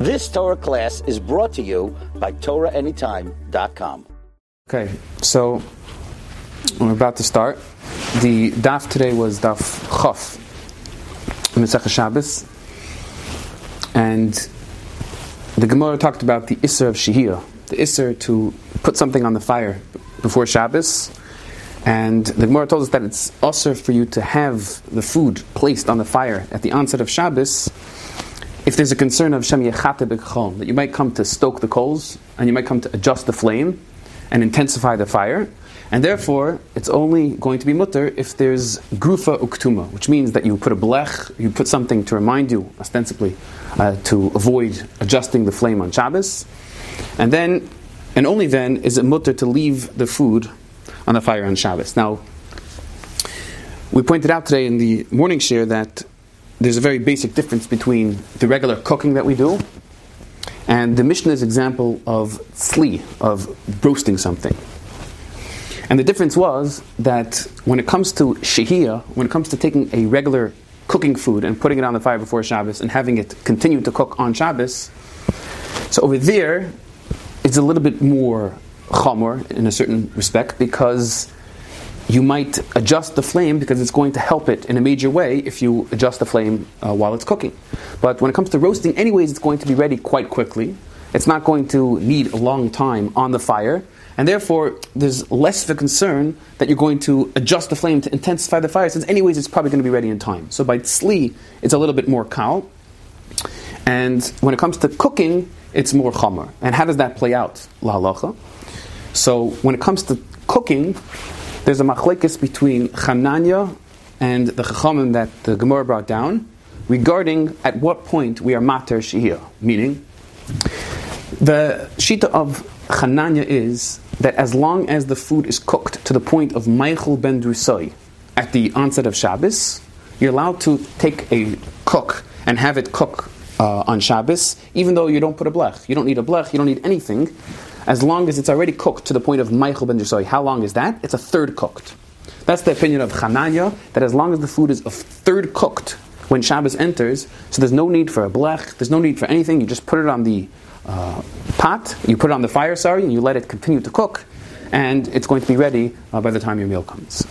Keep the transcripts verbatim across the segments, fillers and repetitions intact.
This Torah class is brought to you by Torah Anytime dot com. Okay, so we're about to start. The daf today was daf Chaf in Masechah Shabbos, and the Gemara talked about the Isser of Shehiyah, the Isser to put something on the fire before Shabbos, and the Gemara told us that it's Isser for you to have the food placed on the fire at the onset of Shabbos if there's a concern of Shem Yechate B'Chol, that you might come to stoke the coals and you might come to adjust the flame and intensify the fire, and therefore it's only going to be mutter if there's grufa uktuma, which means that you put a blech, you put something to remind you, ostensibly, uh, to avoid adjusting the flame on Shabbos, and then, and only then, is it mutter to leave the food on the fire on Shabbos. Now, we pointed out today in the morning share that there's a very basic difference between the regular cooking that we do and the Mishnah's example of tzli, of roasting something. And the difference was that when it comes to shehiyah, when it comes to taking a regular cooking food and putting it on the fire before Shabbos and having it continue to cook on Shabbos, so over there it's a little bit more chamor in a certain respect, because you might adjust the flame because it's going to help it in a major way if you adjust the flame uh, while it's cooking. But when it comes to roasting, anyways, it's going to be ready quite quickly. It's not going to need a long time on the fire, and therefore there's less of a concern that you're going to adjust the flame to intensify the fire, since anyways it's probably going to be ready in time. So by tzli, it's a little bit more kal. And when it comes to cooking, it's more chamor. And how does that play out? La halacha. So when it comes to cooking, there's a machlekes between Chananya and the Chachamim that the Gemara brought down regarding at what point we are mater shehiyah. Meaning, the shita of Chananya is that as long as the food is cooked to the point of Meichel ben Drusai at the onset of Shabbos, you're allowed to take a cook and have it cook uh, on Shabbos, even though you don't put a blech. You don't need a blech, you don't need anything, as long as it's already cooked to the point of Meichel ben Drusai. How long is that? It's a third cooked. That's the opinion of Chananya, that as long as the food is a third cooked when Shabbos enters, so there's no need for a blech, there's no need for anything, you just put it on the uh, pot, you put it on the fire, sorry, and you let it continue to cook, and it's going to be ready uh, by the time your meal comes.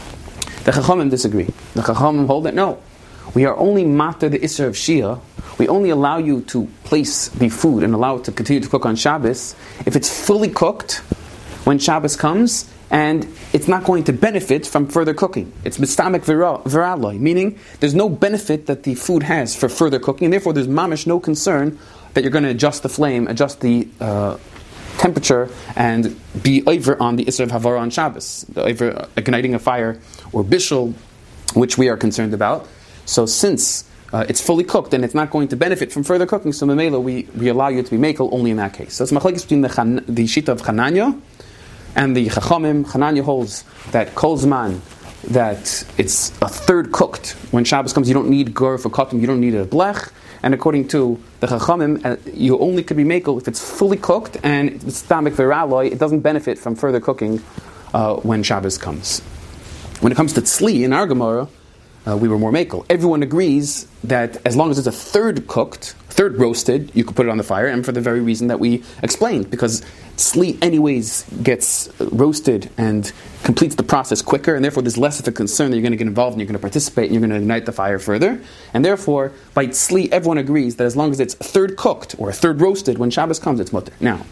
The Chachamim disagree. The Chachamim hold that no, we are only mater the Isser of Shehiyah. We only allow you to place the food and allow it to continue to cook on Shabbos if it's fully cooked when Shabbos comes, and it's not going to benefit from further cooking. It's mistamek viraloi, meaning there's no benefit that the food has for further cooking, and therefore there's mamish no concern that you're going to adjust the flame, adjust the uh, temperature, and be over on the Isser of Havara on Shabbos, the over igniting a fire or bishul, which we are concerned about. So since uh, it's fully cooked and it's not going to benefit from further cooking, so Mamela, we, we allow you to be makel only in that case. So it's machlekes between the, chan, the shita of Chananya and the Chachamim. Chananya holds that kol zman, that it's a third cooked. When Shabbos comes, you don't need gur for kotim, you don't need a blech. And according to the Chachamim, uh, you only could be makel if it's fully cooked and it's stomach viraloi, it doesn't benefit from further cooking uh, when Shabbos comes. When it comes to tzli in our Gemara, Uh, we were more makel. Everyone agrees that as long as it's a third cooked, third roasted, you could put it on the fire, and for the very reason that we explained, because tzli anyways gets roasted and completes the process quicker, and therefore there's less of a concern that you're going to get involved and you're going to participate and you're going to ignite the fire further. And therefore, by tzli, everyone agrees that as long as it's a third cooked or a third roasted, when Shabbos comes, it's mutter. Now,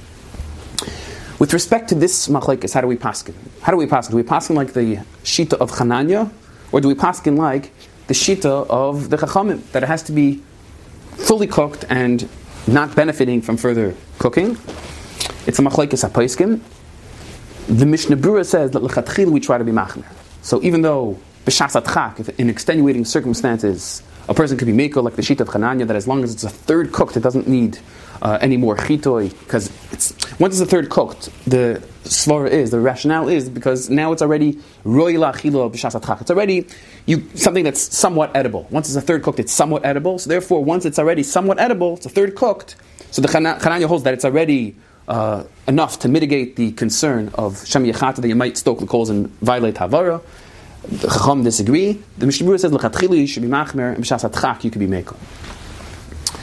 with respect to this machlekes, how do we paskin? How do we paskin? Do we paskin like the shita of Chananya? Or do we paskin like the shita of the Chachamim, that it has to be fully cooked and not benefiting from further cooking? It's a machlekes hapaiskim. The Mishnah Berurah says that lechatchil we try to be machmer. So even though b'shas adchak, if in extenuating circumstances, a person could be mekel like the shita of Chananya, that as long as it's a third cooked, it doesn't need uh, any more chitoi, because it's once it's a third cooked, the svara is, the rationale is, because now it's already roy la'achilo b'shas adchak. It's already you something that's somewhat edible. Once it's a third cooked, it's somewhat edible. So therefore, once it's already somewhat edible, it's a third cooked. So the Chananya holds that it's already uh, enough to mitigate the concern of Shem Yechata, that you might stoke the coals and violate Havara. The Chacham disagree. The Mishnah Berurah says, l'chatchila you should be machmer, and b'shas adchak you could be mekel.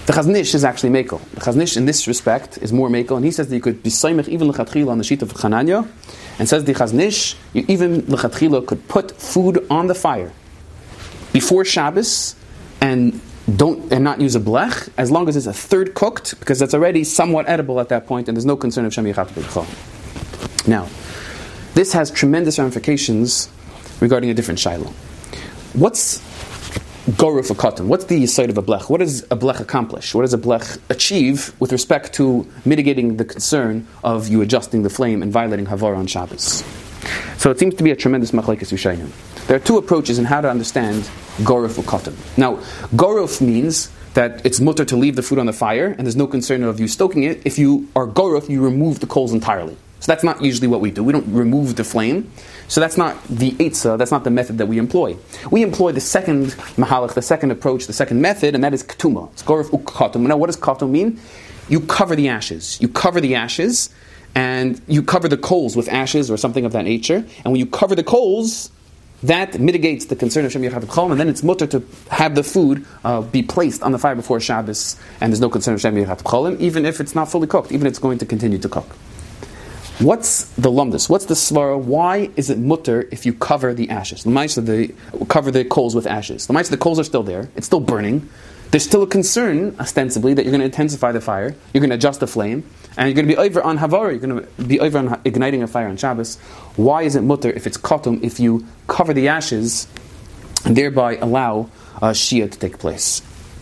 The Chazon Ish is actually Mekel. The Chazon Ish, in this respect, is more Mekel, and he says that you could be Soymech even L'chatchila on the sheet of Chananya, and says the Chazon Ish, you even L'chatchila could put food on the fire before Shabbos, and don't and not use a blech, as long as it's a third cooked, because it's already somewhat edible at that point, and there's no concern of Shem Yechat B'Chol. Now, this has tremendous ramifications regarding a different shiloh. What's Goruf Katan? What's the side of a blech? What does a blech accomplish? What does a blech achieve with respect to mitigating the concern of you adjusting the flame and violating Havara on Shabbos? So it seems to be a tremendous machlekes Rishonim. There are two approaches in how to understand Goruf Katan. Now, Goruf means that it's mutter to leave the food on the fire, and there's no concern of you stoking it. If you are Goruf, you remove the coals entirely. So that's not usually what we do. We don't remove the flame. So that's not the eitzah, that's not the method that we employ. We employ the second mahalach, the second approach, the second method, and that is ketuma. It's goruf u'katum. Now what does katum mean? You cover the ashes. You cover the ashes, and you cover the coals with ashes or something of that nature. And when you cover the coals, that mitigates the concern of Shem Yechat B'Chol, and then it's mutter to have the food uh, be placed on the fire before Shabbos, and there's no concern of Shem Yechat B'Chol, even if it's not fully cooked, even if it's going to continue to cook. What's the lumdus? What's the svara? Why is it mutter if you cover the ashes? The mice of the cover the coals with ashes. The mice of the coals are still there. It's still burning. There's still a concern, ostensibly, that you're going to intensify the fire. You're going to adjust the flame, and you're going to be over on havara. You're going to be over on igniting a fire on Shabbos. Why is it mutter if it's katum if you cover the ashes and thereby allow uh, shia to take place?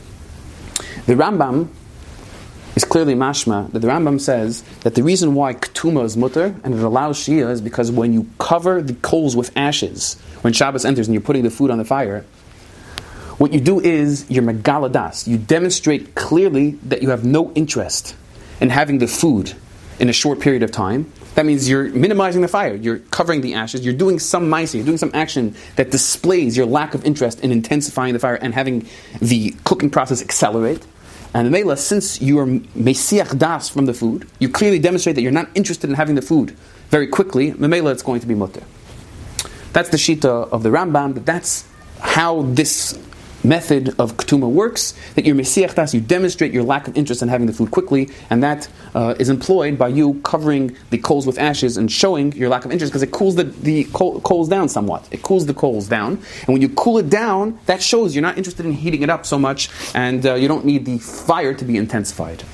The Rambam is clearly mashma that the Rambam says that the reason why ketuma is mutter and it allows shia is because when you cover the coals with ashes, when Shabbos enters and you're putting the food on the fire, what you do is you're megaladas. You demonstrate clearly that you have no interest in having the food in a short period of time. That means you're minimizing the fire. You're covering the ashes. You're doing some ma'aseh. You're doing some action that displays your lack of interest in intensifying the fire and having the cooking process accelerate. And the Mela, since you are mesiach das from the food, you clearly demonstrate that you're not interested in having the food very quickly. The Mela, it's going to be mutter. That's the shita of the Rambam. That that's how this method of ketuma works. That you're mesiach das, you demonstrate your lack of interest in having the food quickly, and that uh, is employed by you covering the coals with ashes and showing your lack of interest because it cools the, the coal, coals down somewhat. It cools the coals down, and when you cool it down, that shows you're not interested in heating it up so much, and uh, you don't need the fire to be intensified.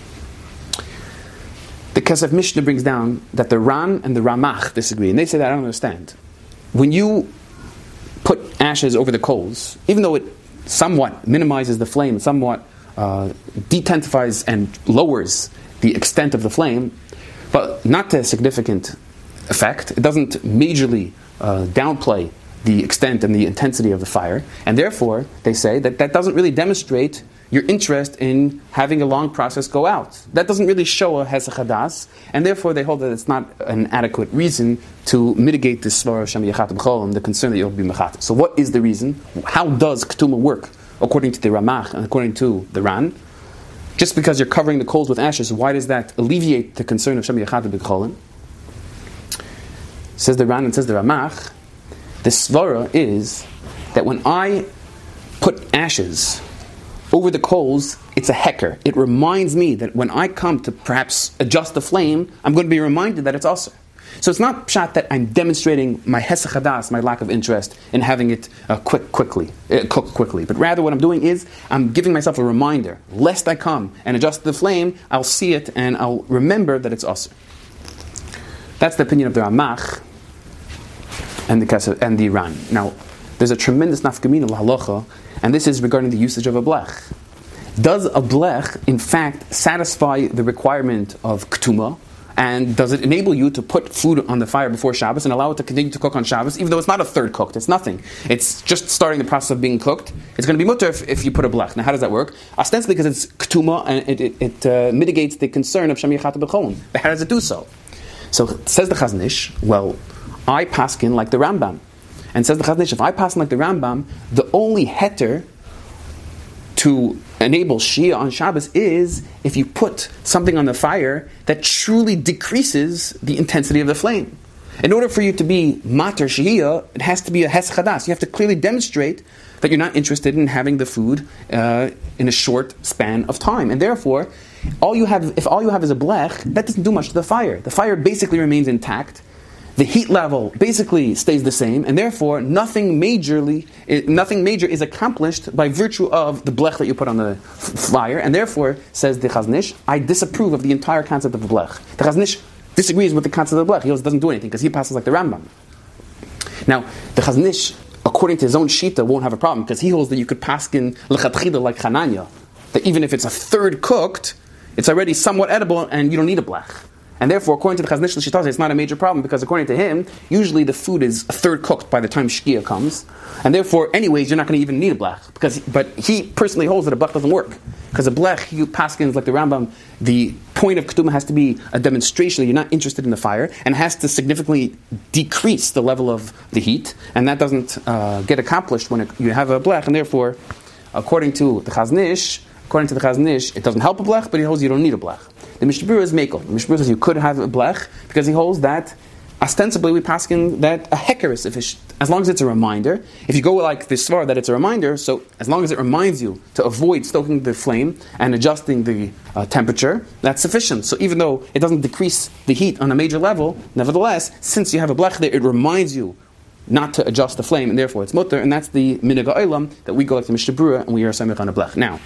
The Kesef Mishnah brings down that the Ran and the Ramach disagree, and they say that I don't understand. When you put ashes over the coals, even though it somewhat minimizes the flame, somewhat uh, detensifies and lowers the extent of the flame, but not to a significant effect. It doesn't majorly uh, downplay the extent and the intensity of the fire, and therefore they say that that doesn't really demonstrate your interest in having a long process go out. That doesn't really show a hesach hadas, and therefore they hold that it's not an adequate reason to mitigate this svara Shem Yechat B'Chol and the concern that you'll be mechat. So what is the reason? How does ketuma work according to the Ramach and according to the Ran? Just because you're covering the coals with ashes, why does that alleviate the concern of Shem Yechat B'Chol? Says the Ran and says the Ramach, the svara is that when I put ashes over the coals, it's a hecker. It reminds me that when I come to perhaps adjust the flame, I'm going to be reminded that it's also. So it's not pshat that I'm demonstrating my hesach hadas, my lack of interest in having it uh, quick, quickly, uh, cook quickly. But rather what I'm doing is I'm giving myself a reminder. Lest I come and adjust the flame, I'll see it and I'll remember that it's also. That's the opinion of the Ramach and the and the Ran. Now, there's a tremendous nafkamina l'halacha, and this is regarding the usage of a blech. Does a blech, in fact, satisfy the requirement of ketuma? And does it enable you to put food on the fire before Shabbos and allow it to continue to cook on Shabbos, even though it's not a third cooked? It's nothing. It's just starting the process of being cooked. It's going to be mutter if, if you put a blech. Now, how does that work? Ostensibly because it's ketuma and it, it, it uh, mitigates the concern of Shem Yechat B'Chol. But how does it do so? So says the Chazon Ish, well, I paskin like the Rambam. And says the Chazon Ish, if I paskin like the Rambam, the only heter to enable Shia on Shabbos is if you put something on the fire that truly decreases the intensity of the flame. In order for you to be mater shehiyah, it has to be a hes chadas. You have to clearly demonstrate that you're not interested in having the food uh, in a short span of time. And therefore, all you have, if all you have is a blech, that doesn't do much to the fire. The fire basically remains intact. The heat level basically stays the same, and therefore nothing majorly, nothing major is accomplished by virtue of the blech that you put on the f- fire. And therefore, says the Chazon Ish, I disapprove of the entire concept of the blech. The Chazon Ish disagrees with the concept of the blech. He goes, it doesn't do anything because he passes like the Rambam. Now, the Chazon Ish, according to his own shita, won't have a problem because he holds that you could paskin l'chatchila like Chananya, that even if it's a third cooked, it's already somewhat edible and you don't need a blech. And therefore, according to the Chazon Ish l'shita, it's not a major problem because according to him, usually the food is a third cooked by the time shkia comes, and therefore, anyways, you're not going to even need a blech. Because, but he personally holds that a blech doesn't work because a blech, he paskins like the Rambam, the point of ketuma has to be a demonstration that you're not interested in the fire, and has to significantly decrease the level of the heat, and that doesn't uh, get accomplished when it, you have a blech, and therefore, according to the Chazon Ish, according to the Chazon Ish, it doesn't help a blech, but he holds you don't need a blech. The Mishnah Berurah is mekel. The Mishnah Berurah says you could have a blech because he holds that ostensibly we paskin that a heker is sufficient as long as it's a reminder. If you go like this svar that it's a reminder, so as long as it reminds you to avoid stoking the flame and adjusting the uh, temperature, that's sufficient. So even though it doesn't decrease the heat on a major level, nevertheless, since you have a blech there, it reminds you not to adjust the flame, and therefore it's mutter, and that's the minhag ha'olam that we go like the Mishnah Berurah and we are samech on a blech. Now,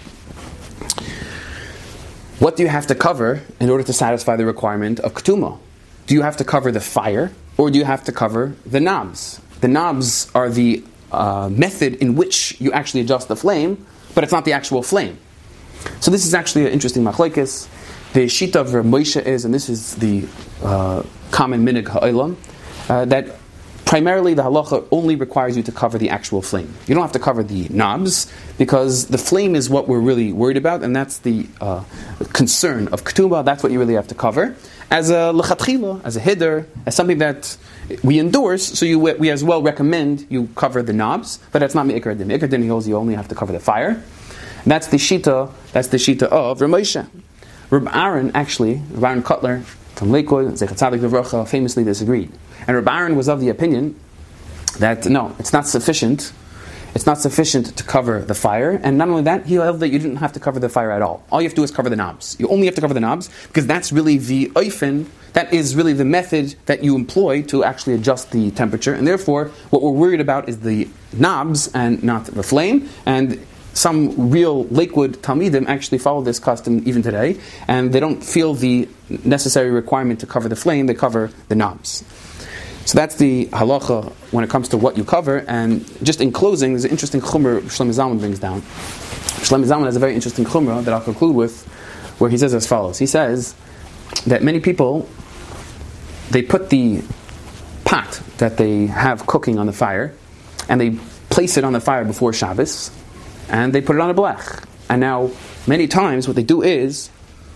what do you have to cover in order to satisfy the requirement of ketuma? Do you have to cover the fire, or do you have to cover the knobs? The knobs are the uh, method in which you actually adjust the flame, but it's not the actual flame. So this is actually an interesting machlokes. The shita of Rav Moshe is, and this is the uh, common minhag ha'olam, uh, that primarily the halacha only requires you to cover the actual flame. You don't have to cover the knobs, because the flame is what we're really worried about, and that's the uh, concern of ketuma. That's what you really have to cover. As a lechatchila, as a hiddur, as something that we endorse, so you, we as well recommend you cover the knobs, but that's not me'ikar din. Me'ikar din, he holds you only have to cover the fire. And that's the shita, that's the shita of Rav Moshe. Reb Aaron, actually, Reb Aaron Kotler, from Lakewood, Zechat Tzadik Livrocha, famously disagreed. And Reb Aaron was of the opinion that, no, it's not sufficient. It's not sufficient to cover the fire. And not only that, he held that you didn't have to cover the fire at all. All you have to do is cover the knobs. You only have to cover the knobs, because that's really the oifen, that is really the method that you employ to actually adjust the temperature. And therefore, what we're worried about is the knobs and not the flame. And some real Lakewood Talmidim actually follow this custom even today, and they don't feel the necessary requirement to cover the flame, they cover the knobs. So that's the halacha when it comes to what you cover. And just in closing, there's an interesting chumrah Shlomo Zalman brings down. Shlomo Zalman has a very interesting chumrah that I'll conclude with, where he says as follows. He says that many people, they put the pot that they have cooking on the fire, and they place it on the fire before Shabbos, and they put it on a blech. And now, many times, what they do is,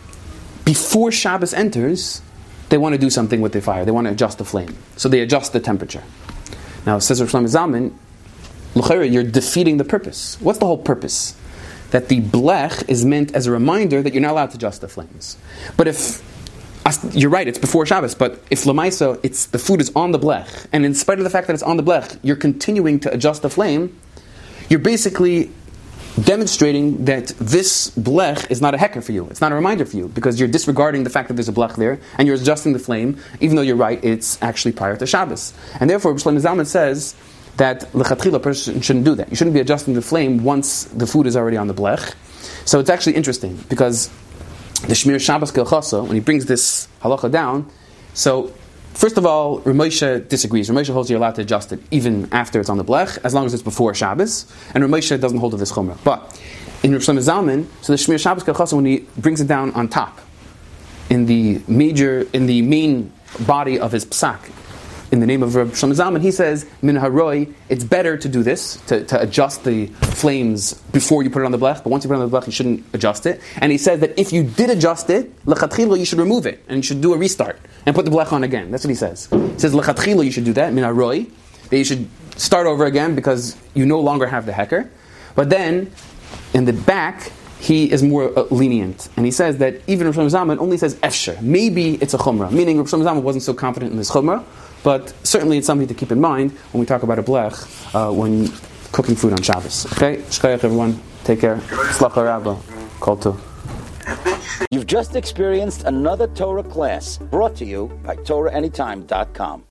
before Shabbos enters, they want to do something with the fire. They want to adjust the flame. So they adjust the temperature. Now, says Rav Shlomo Zalman, l'chayra, you're defeating the purpose. What's the whole purpose? That the blech is meant as a reminder that you're not allowed to adjust the flames. But if, you're right, it's before Shabbos, but if l'maisa, it's the food is on the blech, and in spite of the fact that it's on the blech, you're continuing to adjust the flame, you're basically demonstrating that this blech is not a heker for you. It's not a reminder for you, because you're disregarding the fact that there's a blech there, and you're adjusting the flame, even though you're right, it's actually prior to Shabbos. And therefore, Shlomo Zalman says that l'chatchila, a person shouldn't do that. You shouldn't be adjusting the flame once the food is already on the blech. So it's actually interesting, because the Shmir Shabbos Kelchasa, when he brings this halacha down, so first of all, Rav Moshe disagrees. Rav Moshe holds you're allowed to adjust it even after it's on the blech, as long as it's before Shabbos. And Rav Moshe doesn't hold to this chumrah. But in Rav Shlomo Zalman, so the Shmir Shabbos Kelchasa, when he brings it down on top, in the major, in the main body of his psak, in the name of Rav Shlomo Zalman, he says, Min haroi, it's better to do this, to, to adjust the flames before you put it on the blech, but once you put it on the blech, you shouldn't adjust it. And he says that if you did adjust it, l'chatchila, you should remove it, and you should do a restart, and put the blech on again. That's what he says. He says, l'chatchila, you should do that, min haroi, that you should start over again, because you no longer have the heker. But then, in the back, he is more uh, lenient, and he says that even Rosh Zalman only says efsher. Maybe it's a chumrah, meaning Rosh Zalman wasn't so confident in this chumrah, but certainly it's something to keep in mind when we talk about a blech uh, when cooking food on Shabbos. Okay, shkayach everyone, take care. Slacha Rabba, kol tov. You've just experienced another Torah class brought to you by Torah Anytime dot com.